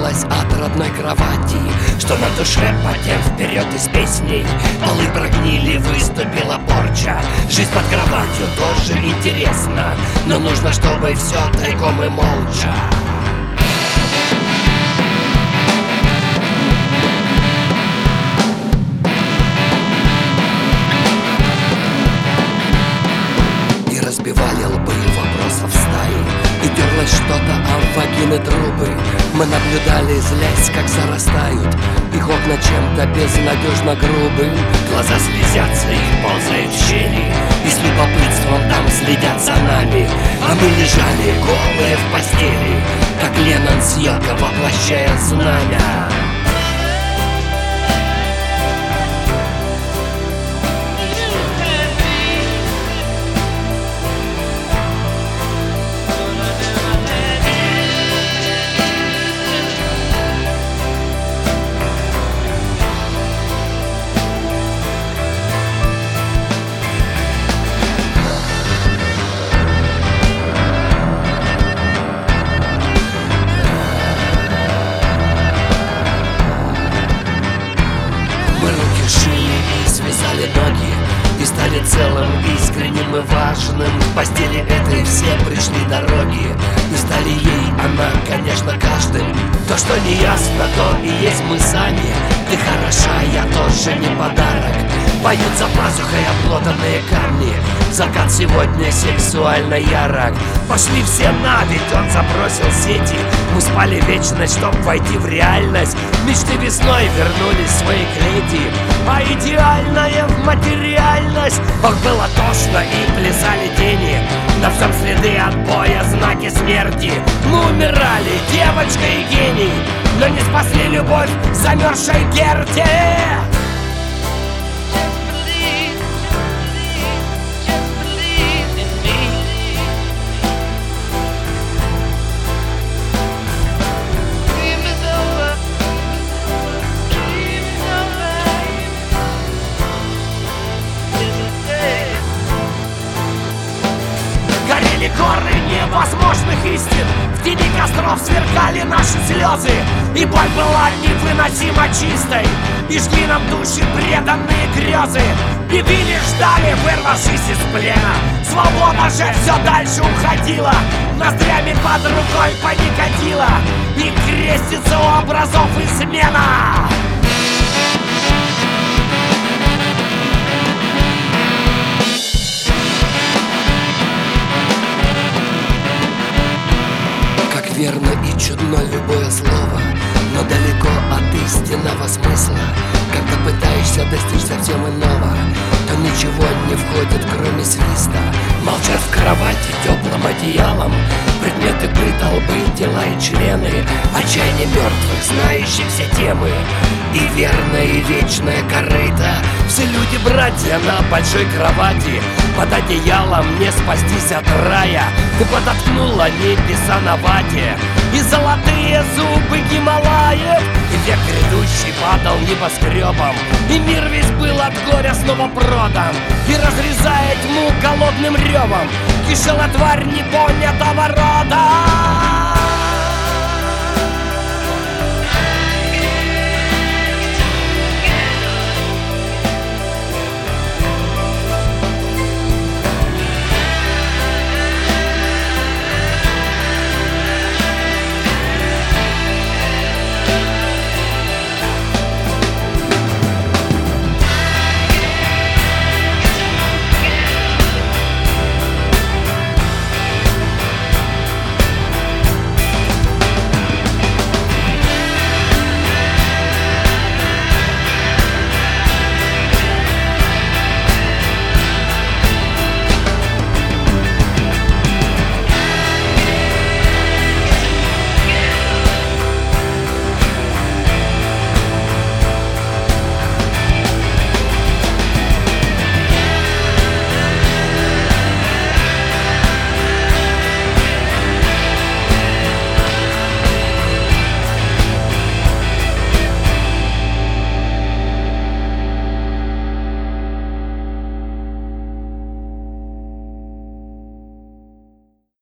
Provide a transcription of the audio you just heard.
оторвалась от родной кровати, что на душе потем вперед из песней. Полы прогнили, выступила порча. Жизнь под кроватью тоже интересно, но нужно, чтобы все тайком и молча. Разбивали лбы вопросов стаи, и дерлось что-то о вагины трубы. Мы наблюдали, злясь, как зарастают их окна чем-то безнадежно грубым. Глаза слезятся и ползают в щели, и с любопытством там следят за нами. А мы лежали голые в постели, как Леннон с Йоко, воплощая знамя. Связали ноги и стали целым, искренним и важным. В постели этой все пришли дороги, и стали ей она, конечно, каждым. То, что не ясно, то и есть мы сами. Ты хороша, я тоже не подарок. Поют за пазухой обглоданные камни. Закат сегодня сексуально ярок. Пошли все на, ведь он забросил сети. Мы спали вечность, чтоб войти в реальность. Мечты весной вернулись в свои клети, а идеальная в материальность. Ох, было тошно и плясали тени, на всем следы отбоя, знаки смерти. Мы умирали, девочка и гений, но не спасли любовь замерзшей Герти. Горы невозможных истин, в тени костров сверкали наши слезы, и боль была невыносимо чистой, и жгли нам души преданные грезы. И били, ждали, вырвавшись из плена. Свобода же все дальше уходила, ноздрями под рукой паникодила, и крестится у образов измена. Верно и чудно любое слово, но далеко от истинного смысла. Когда пытаешься достичь совсем иного, то ничего не входит, кроме свиста. Молчат в кровати теплым одеялом предметы быта, лбы, тела и члены. Отчаяние мертвых, знающих все темы, и верное и вечное корыто. Все люди братья на большой кровати, под одеялом не спастись от рая. Ты подоткнула небеса на вате, и золотые зубы Гималаев, и век грядущий падал небоскребом, и мир весь был от горя снова продан, и разрезая тьму голодным ревом кишела тварь непонятого рода.